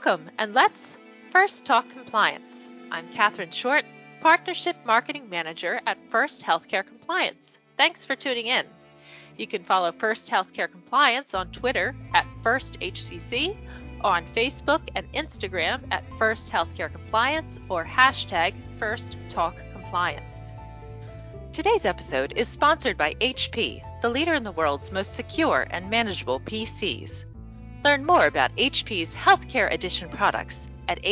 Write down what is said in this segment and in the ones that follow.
Welcome, and let's first talk compliance. I'm Catherine Short, Partnership Marketing Manager at First Healthcare Compliance. Thanks for tuning in. You can follow First Healthcare Compliance on Twitter at FirstHCC, or on Facebook and Instagram at First Healthcare Compliance or hashtag FirstTalkCompliance. Today's episode is sponsored by HP, the leader in the world's most secure and manageable PCs. Learn more about HP's Healthcare Edition products at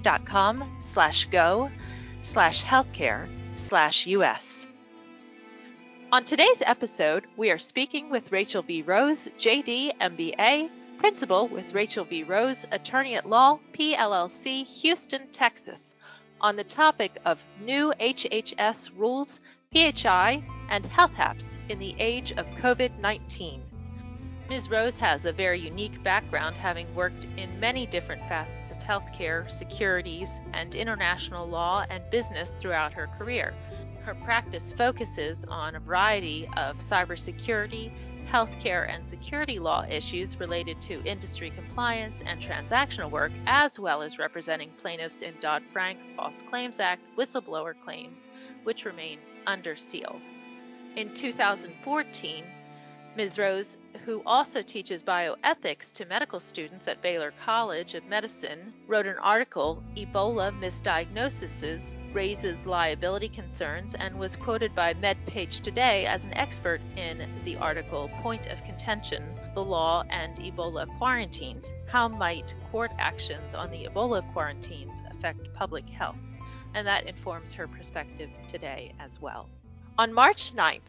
hp.com/go/healthcare/US. On today's episode, we are speaking with Rachel V. Rose, JD, MBA, Principal with Rachel V. Rose, Attorney at Law, PLLC, Houston, Texas, on the topic of new HHS rules, PHI, and health apps in the age of COVID-19. Ms. Rose has a very unique background, having worked in many different facets of healthcare, securities, and international law and business throughout her career. Her practice focuses on a variety of cybersecurity, healthcare, and security law issues related to industry compliance and transactional work, as well as representing plaintiffs in Dodd-Frank, False Claims Act, whistleblower claims, which remain under seal. In 2014, Ms. Rose, who also teaches bioethics to medical students at Baylor College of Medicine, wrote an article, Ebola Misdiagnosis Raises Liability Concerns, and was quoted by MedPage Today as an expert in the article, Point of Contention, the Law and Ebola Quarantines. How might court actions on the Ebola quarantines affect public health? And that informs her perspective today as well. On March 9th,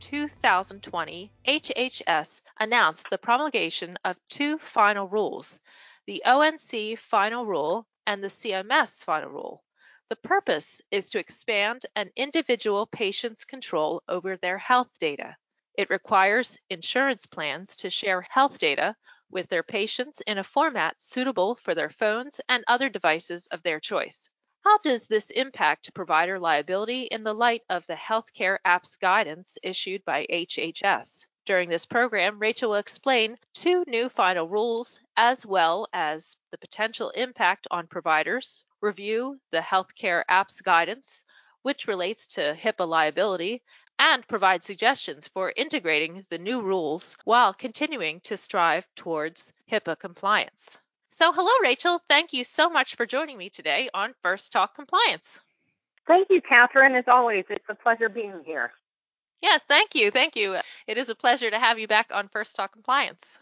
2020, HHS announced the promulgation of two final rules, the ONC Final Rule and the CMS Final Rule. The purpose is to expand an individual patient's control over their health data. It requires insurance plans to share health data with their patients in a format suitable for their phones and other devices of their choice. How does this impact provider liability in the light of the Healthcare Apps Guidance issued by HHS? During this program, Rachel will explain two new final rules, as well as the potential impact on providers, review the Healthcare Apps Guidance, which relates to HIPAA liability, and provide suggestions for integrating the new rules while continuing to strive towards HIPAA compliance. So hello, Rachel. Thank you so much for joining me today on First Talk Compliance. Thank you, Catherine. As always, it's a pleasure being here. Yes, thank you. Thank you. It is a pleasure to have you back on First Talk Compliance.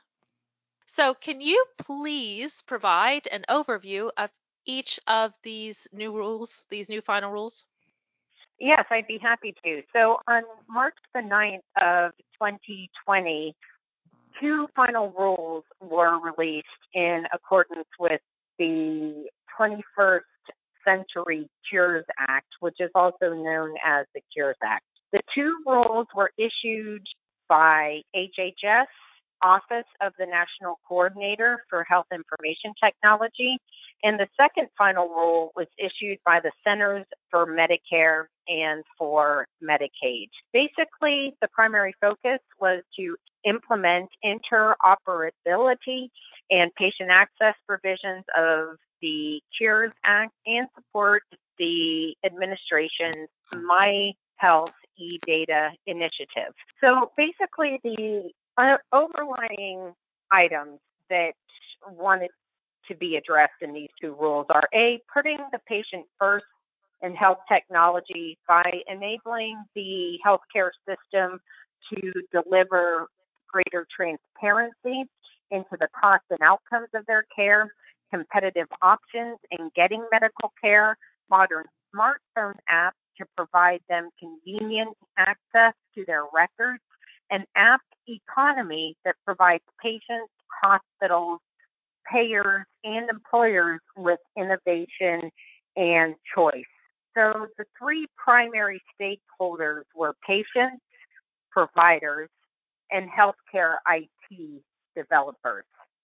So can you please provide an overview of each of these new rules, these new final rules? Yes, I'd be happy to. So on March the 9th of 2020, two final rules were released in accordance with the 21st Century Cures Act, which is also known as the Cures Act. The two rules were issued by HHS, Office of the National Coordinator for Health Information Technology, and the second final rule was issued by the Centers for Medicare and for Medicaid. Basically, the primary focus was to implement interoperability and patient access provisions of the Cures Act and support the administration's My Health eData initiative. So basically, the overlying items that wanted to be addressed in these two rules are A, putting the patient first in health technology by enabling the healthcare system to deliver greater transparency into the costs and outcomes of their care, competitive options in getting medical care, modern smartphone apps to provide them convenient access to their records, an app economy that provides patients, hospitals, payers, and employers with innovation and choice. So the three primary stakeholders were patients, providers, and healthcare IT developers.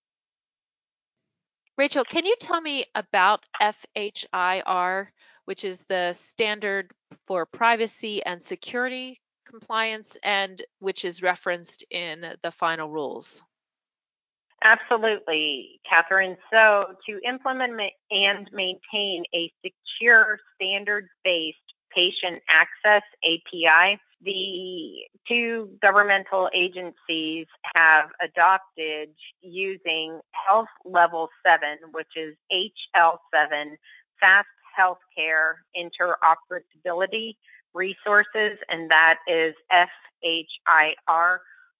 Rachel, can you tell me about FHIR, which is the standard for privacy and security compliance, and which is referenced in the final rules? Absolutely, Catherine. So, to implement and maintain a secure standards-based patient access API, the two governmental agencies have adopted using Health Level 7, which is HL7, Fast Healthcare Interoperability Resources, and that is FHIR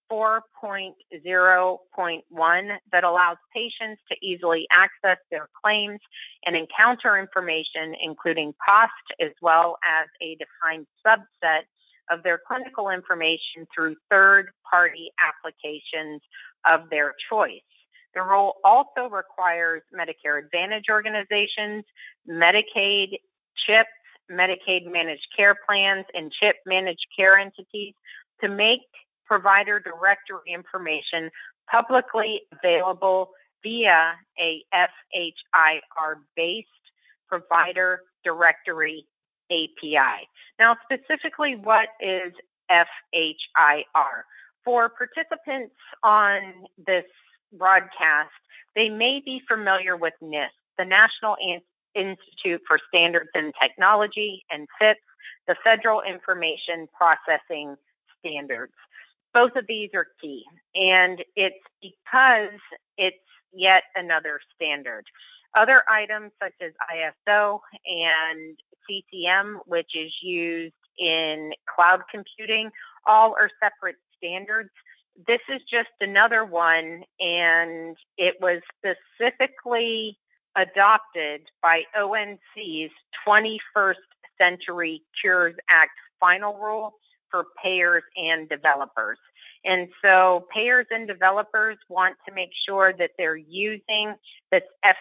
4.0.1, that allows patients to easily access their claims and encounter information, including cost, as well as a defined subset of their clinical information through third-party applications of their choice. The rule also requires Medicare Advantage organizations, Medicaid, CHIP, Medicaid managed care plans, and CHIP managed care entities to make provider directory information publicly available via a FHIR-based provider directory API. Now, specifically, what is FHIR? For participants on this broadcast, they may be familiar with NIST, the National Institute for Standards and Technology, and FIPS, the Federal Information Processing Standards. Both of these are key, and it's because it's yet another standard. Other items such as ISO and CCM, which is used in cloud computing, all are separate standards. This is just another one, and it was specifically adopted by ONC's 21st Century Cures Act final rule for payers and developers. And so payers and developers want to make sure that they're using this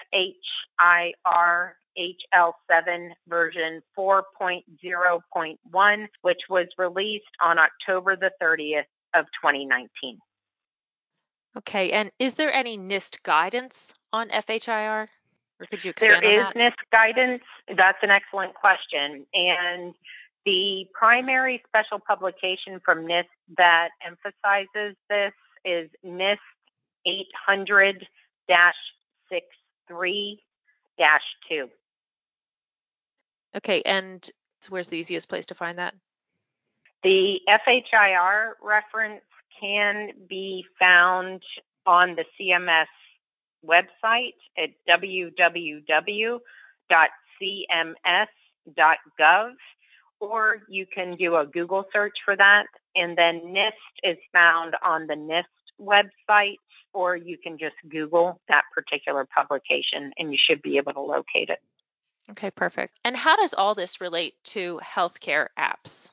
FHIR HL7 version 4.0.1, which was released on October the 30th of 2019. Okay, and is there any NIST guidance on FHIR? Or could you expand on that? There is NIST guidance. That's an excellent question. And the primary special publication from NIST that emphasizes this is NIST 800-63-2. Okay, and where's the easiest place to find that? The FHIR reference can be found on the CMS website at www.cms.gov, or you can do a Google search for that, and then NIST is found on the NIST website, or you can just Google that particular publication and you should be able to locate it. Okay, perfect. And how does all this relate to healthcare apps?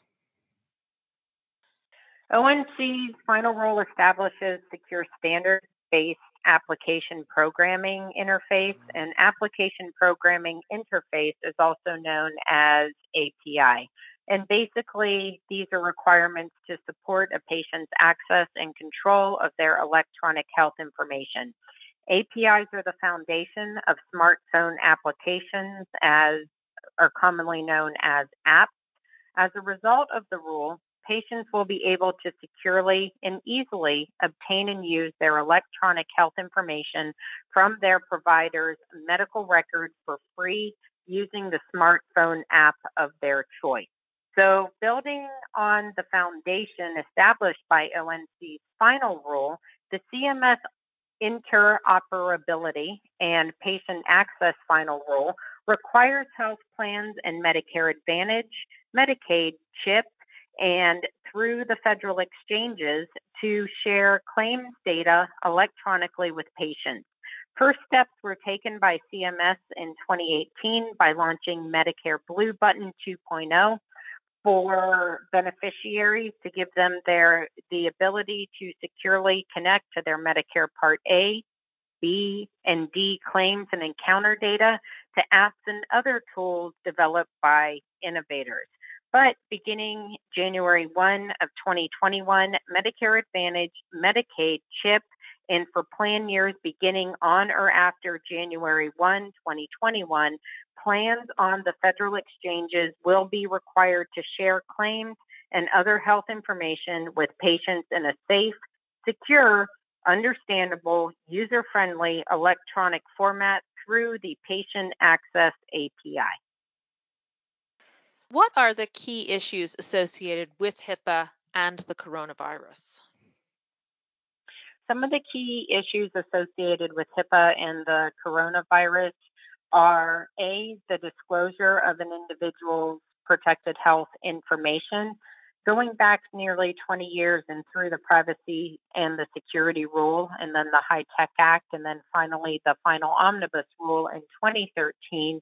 ONC's final rule establishes secure standards-based application programming interface, and application programming interface is also known as API. And basically, these are requirements to support a patient's access and control of their electronic health information. APIs are the foundation of smartphone applications, as are commonly known as apps. As a result of the rule, patients will be able to securely and easily obtain and use their electronic health information from their provider's medical records for free using the smartphone app of their choice. So, building on the foundation established by ONC's final rule, the CMS interoperability and patient access final rule requires health plans and Medicare Advantage, Medicaid, CHIP, and through the federal exchanges to share claims data electronically with patients. First steps were taken by CMS in 2018 by launching Medicare Blue Button 2.0 for beneficiaries to give them the ability to securely connect to their Medicare Part A, B, and D claims and encounter data to apps and other tools developed by innovators. But beginning January 1 of 2021, Medicare Advantage, Medicaid, CHIP, and for plan years beginning on or after January 1, 2021, plans on the federal exchanges will be required to share claims and other health information with patients in a safe, secure, understandable, user-friendly electronic format through the Patient Access API. What are the key issues associated with HIPAA and the coronavirus? Some of the key issues associated with HIPAA and the coronavirus are A, the disclosure of an individual's protected health information. Going back nearly 20 years and through the Privacy and the Security Rule, and then the HITECH Act, and then finally the final Omnibus Rule in 2013,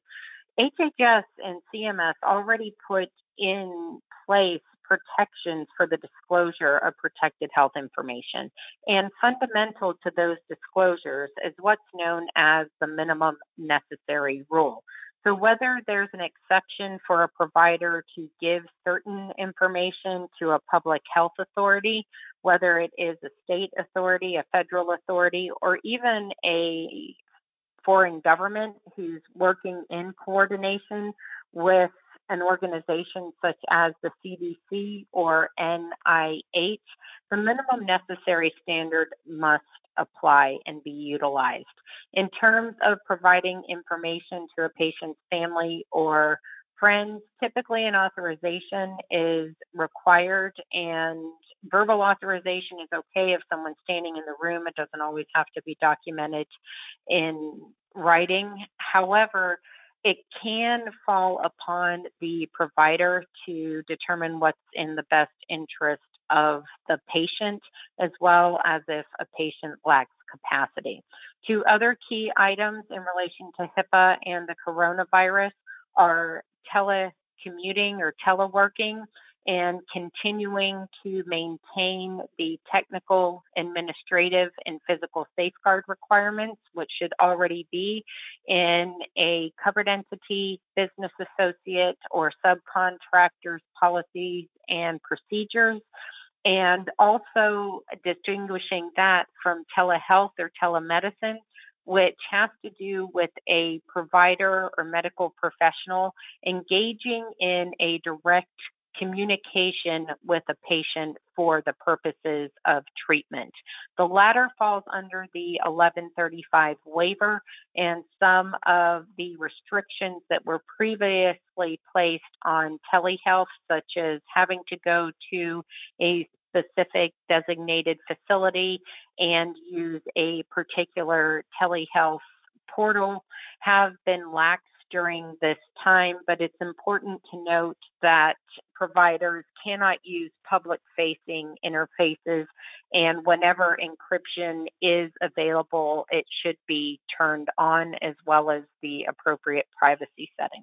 HHS and CMS already put in place protections for the disclosure of protected health information. And fundamental to those disclosures is what's known as the minimum necessary rule. So whether there's an exception for a provider to give certain information to a public health authority, whether it is a state authority, a federal authority, or even a foreign government who's working in coordination with an organization such as the CDC or NIH, the minimum necessary standard must apply and be utilized. In terms of providing information to a patient's family or friends, typically an authorization is required, and verbal authorization is okay if someone's standing in the room. It doesn't always have to be documented in writing. However, it can fall upon the provider to determine what's in the best interest of the patient, as well as if a patient lacks capacity. Two other key items in relation to HIPAA and the coronavirus are telecommuting or teleworking and continuing to maintain the technical, administrative, and physical safeguard requirements, which should already be in a covered entity, business associate, or subcontractor's policies and procedures, and also distinguishing that from telehealth or telemedicine, which has to do with a provider or medical professional engaging in a direct communication with a patient for the purposes of treatment. The latter falls under the 1135 waiver, and some of the restrictions that were previously placed on telehealth, such as having to go to a specific designated facility and use a particular telehealth portal, have been laxed during this time, but it's important to note that providers cannot use public-facing interfaces, and whenever encryption is available, it should be turned on, as well as the appropriate privacy settings.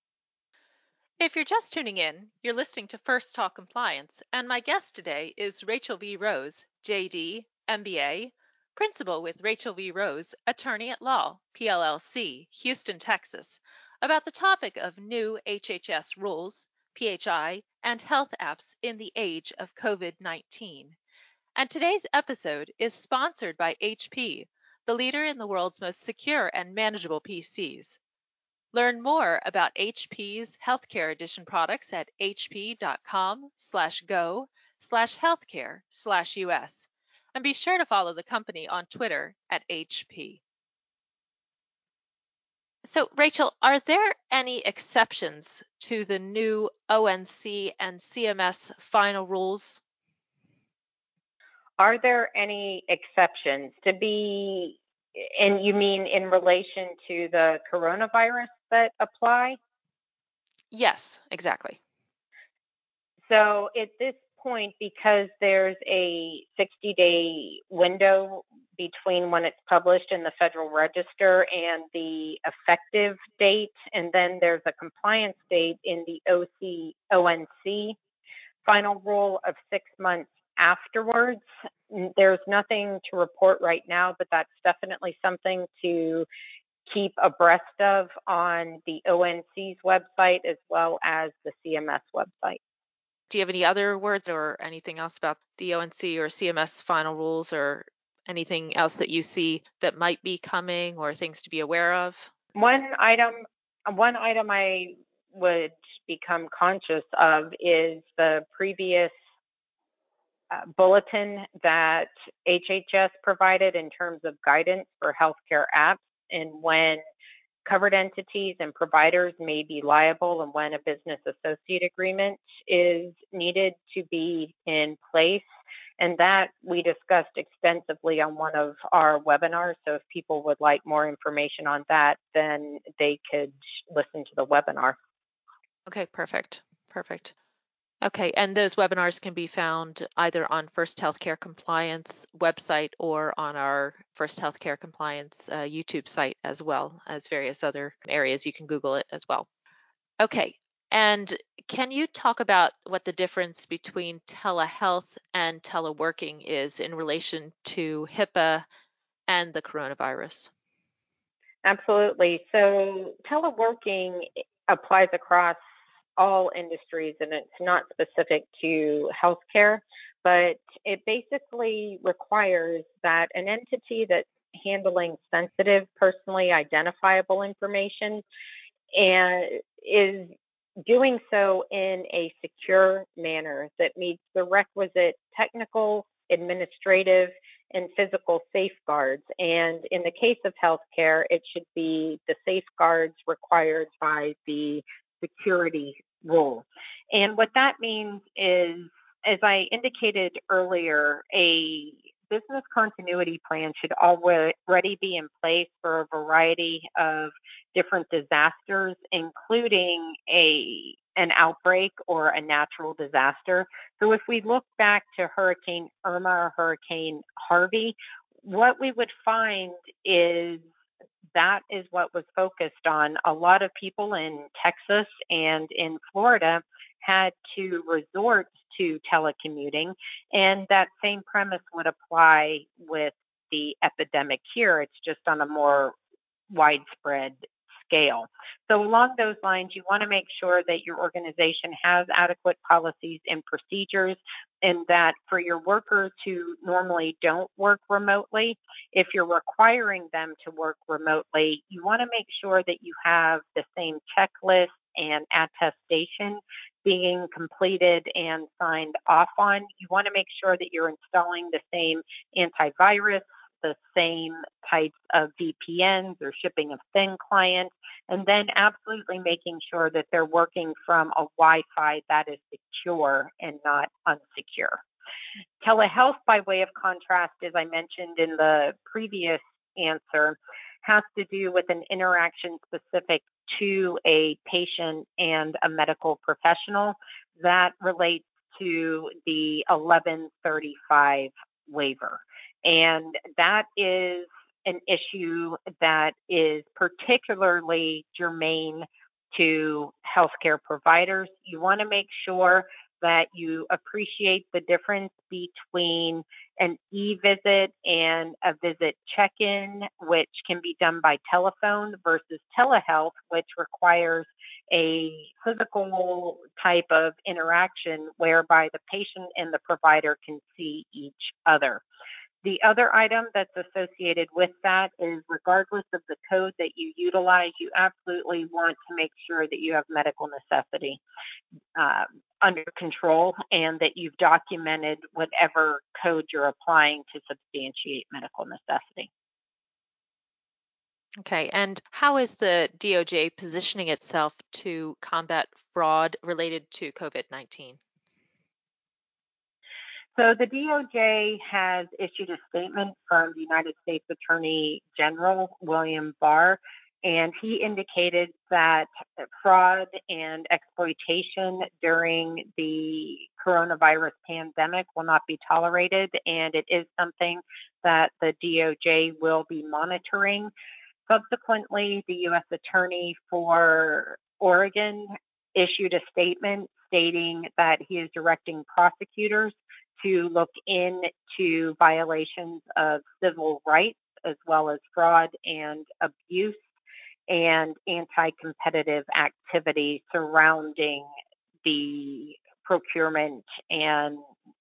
If you're just tuning in, you're listening to First Talk Compliance, and my guest today is Rachel V. Rose, JD, MBA, Principal with Rachel V. Rose, Attorney at Law, PLLC, Houston, Texas, about the topic of new HHS rules, PHI, and health apps in the age of COVID-19. And today's episode is sponsored by HP, the leader in the world's most secure and manageable PCs. Learn more about HP's Healthcare Edition products at hp.com/go/healthcare/US. And be sure to follow the company on Twitter at HP. So, Rachel, are there any exceptions to the new ONC and CMS final rules? Are there any exceptions and you mean in relation to the coronavirus that apply? Yes, exactly. So at this point, because there's a 60-day window between when it's published in the Federal Register and the effective date, and then there's a compliance date in the ONC final rule of 6 months afterwards. There's nothing to report right now, but that's definitely something to keep abreast of on the ONC's website as well as the CMS website. Do you have any other words or anything else about the ONC or CMS final rules, or anything else that you see that might be coming or things to be aware of? One item I would become conscious of is the previous bulletin that HHS provided in terms of guidance for healthcare apps and when covered entities and providers may be liable and when a business associate agreement is needed to be in place. And that we discussed extensively on one of our webinars. So if people would like more information on that, then they could listen to the webinar. Okay, perfect. Okay, and those webinars can be found either on First Healthcare Compliance website or on our First Healthcare Compliance YouTube site, as well as various other areas. You can Google it as well. Okay, and can you talk about what the difference between telehealth and teleworking is in relation to HIPAA and the coronavirus? Absolutely. So teleworking applies across all industries and it's not specific to healthcare, but it basically requires that an entity that's handling sensitive, personally identifiable information and is doing so in a secure manner that meets the requisite technical, administrative, and physical safeguards. And in the case of healthcare, it should be the safeguards required by the security rule. And what that means is, as I indicated earlier, a business continuity plan should already be in place for a variety of different disasters, including an outbreak or a natural disaster. So if we look back to Hurricane Irma or Hurricane Harvey, what we would find is that is what was focused on. A lot of people in Texas and in Florida had to resort to telecommuting, and that same premise would apply with the epidemic here. It's just on a more widespread scale. So along those lines, you want to make sure that your organization has adequate policies and procedures and that for your workers who normally don't work remotely, if you're requiring them to work remotely, you want to make sure that you have the same checklist and attestation being completed and signed off on. You want to make sure that you're installing the same antivirus, the same types of VPNs or shipping of thin clients, and then absolutely making sure that they're working from a Wi-Fi that is secure and not unsecure. Telehealth, by way of contrast, as I mentioned in the previous answer, has to do with an interaction specific to a patient and a medical professional that relates to the 1135 waiver. And that is an issue that is particularly germane to healthcare providers. You want to make sure that you appreciate the difference between an e-visit and a visit check-in, which can be done by telephone, versus telehealth, which requires a physical type of interaction whereby the patient and the provider can see each other. The other item that's associated with that is regardless of the code that you utilize, you absolutely want to make sure that you have medical necessity under control and that you've documented whatever code you're applying to substantiate medical necessity. Okay, and how is the DOJ positioning itself to combat fraud related to COVID-19? So the DOJ has issued a statement from the United States Attorney General, William Barr, and he indicated that fraud and exploitation during the coronavirus pandemic will not be tolerated, and it is something that the DOJ will be monitoring. Subsequently, the U.S. Attorney for Oregon issued a statement stating that he is directing prosecutors to look into violations of civil rights as well as fraud and abuse and anti-competitive activity surrounding the procurement and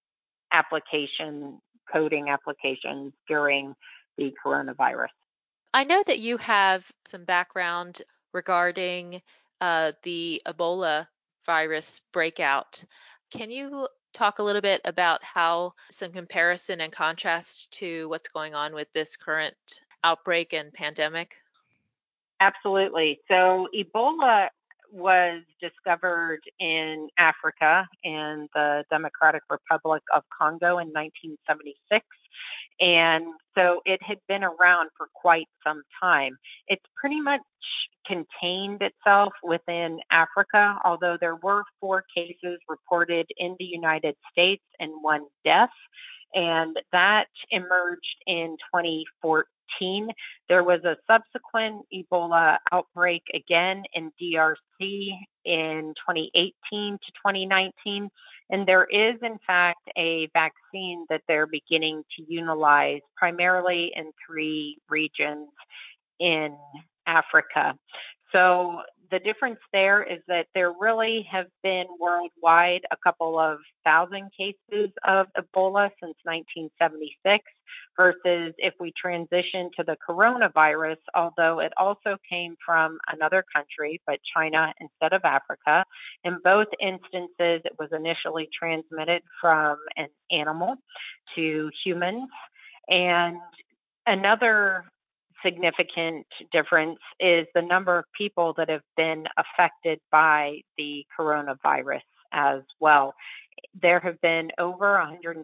coding applications during the coronavirus. I know that you have some background regarding the Ebola virus breakout. Can you talk a little bit about how some comparison and contrast to what's going on with this current outbreak and pandemic? Absolutely. So Ebola was discovered in Africa in the Democratic Republic of Congo in 1976. And so it had been around for quite some time. It's pretty much contained itself within Africa, although there were 4 cases reported in the United States and 1 death. And that emerged in 2014. There was a subsequent Ebola outbreak again in DRC in 2018 to 2019. And there is, in fact, a vaccine that they're beginning to utilize primarily in 3 regions in Africa. So the difference there is that there really have been worldwide a couple of thousand cases of Ebola since 1976 versus if we transition to the coronavirus, although it also came from another country, but China instead of Africa. In both instances, it was initially transmitted from an animal to humans. And another significant difference is the number of people that have been affected by the coronavirus as well. There have been over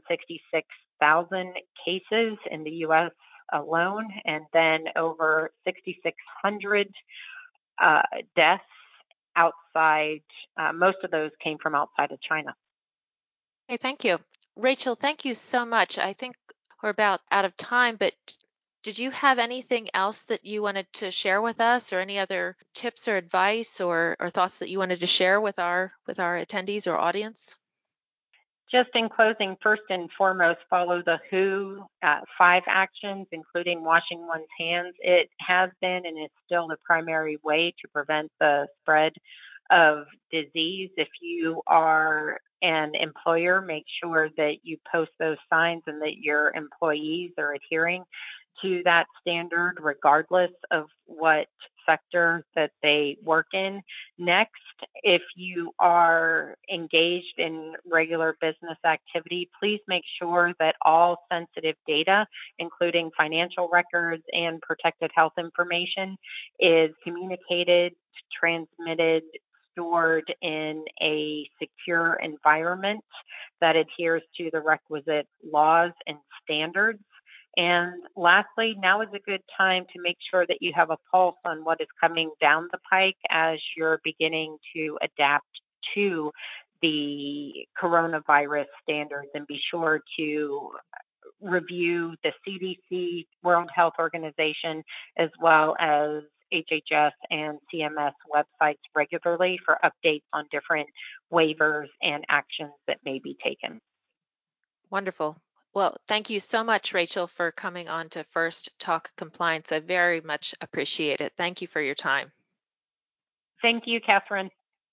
166,000 cases in the U.S. alone, and then over 6,600 deaths outside. Most of those came from outside of China. Hey, thank you. Rachel, thank you so much. I think we're about out of time, but did you have anything else that you wanted to share with us, or any other tips or advice or thoughts that you wanted to share with our attendees or audience? Just in closing, first and foremost, follow the WHO 5 actions, including washing one's hands. It has been and is still the primary way to prevent the spread of disease. If you are an employer, make sure that you post those signs and that your employees are adhering to that standard, regardless of what sector that they work in. Next, if you are engaged in regular business activity, please make sure that all sensitive data, including financial records and protected health information, is communicated, transmitted, stored in a secure environment that adheres to the requisite laws and standards. And lastly, now is a good time to make sure that you have a pulse on what is coming down the pike as you're beginning to adapt to the coronavirus standards, and be sure to review the CDC, World Health Organization, as well as HHS and CMS websites regularly for updates on different waivers and actions that may be taken. Wonderful. Well, thank you so much, Rachel, for coming on to First Talk Compliance. I very much appreciate it. Thank you for your time. Thank you, Catherine.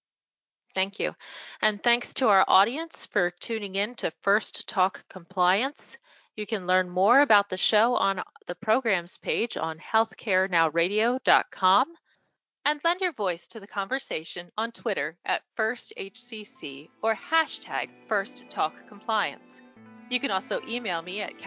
Thank you. And thanks to our audience for tuning in to First Talk Compliance. You can learn more about the show on the programs page on healthcarenowradio.com, and lend your voice to the conversation on Twitter at FirstHCC or hashtag FirstTalkCompliance. You can also email me at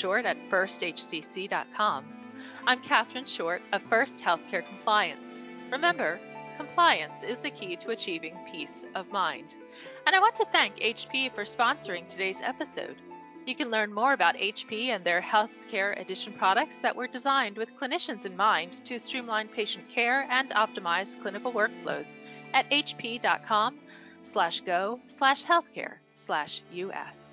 CatherineShort@FirstHCC.com. I'm Catherine Short of First Healthcare Compliance. Remember, compliance is the key to achieving peace of mind. And I want to thank HP for sponsoring today's episode. You can learn more about HP and their Healthcare Edition products that were designed with clinicians in mind to streamline patient care and optimize clinical workflows at hp.com/go/healthcare/US.